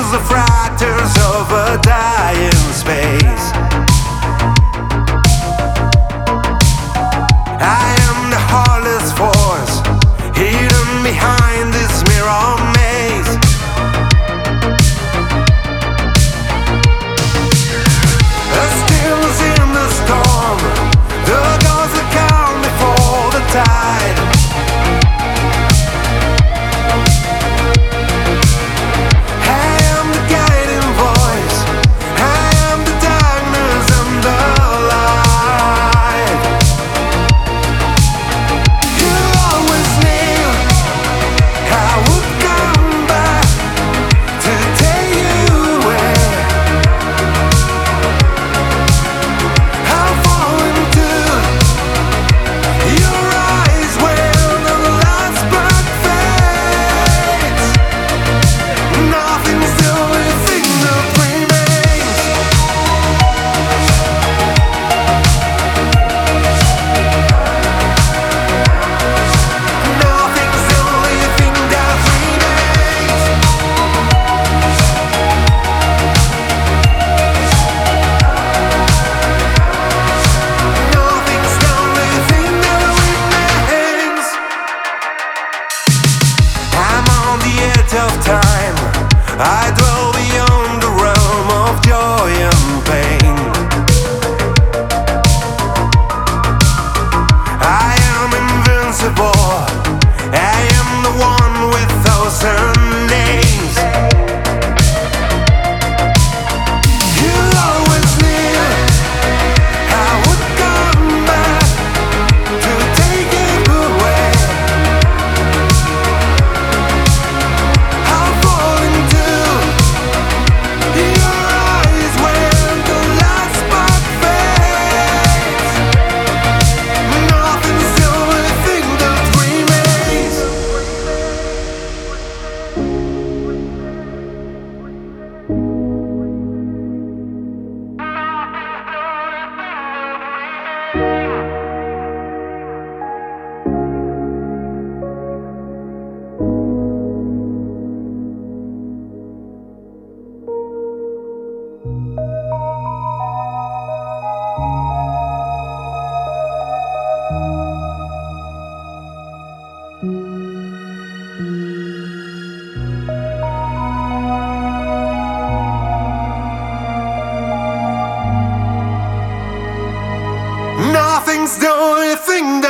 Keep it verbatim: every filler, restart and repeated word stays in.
the fractures of a dying space. I am the heartless force hidden behind this mirror maze. A stillness in the storm, the gods that calm before the tide. I am the guiding voice, I am the darkness and the light. You always knew I would come back to take you away. I'll fall into your eyes when the last spark fades. Nothing's the only thing that remains. Nothing's the only thing that remains. Nothing's the only thing that remains. I'm on the edge of time. I dwell beyond the realm of joy and pain. I am invincible. I am the one with thousand names. You always knew I would come back to take you away. I'll fall into your eyes when the last spark fades. Nothing's the only thing that remains. Nothing's the only thing that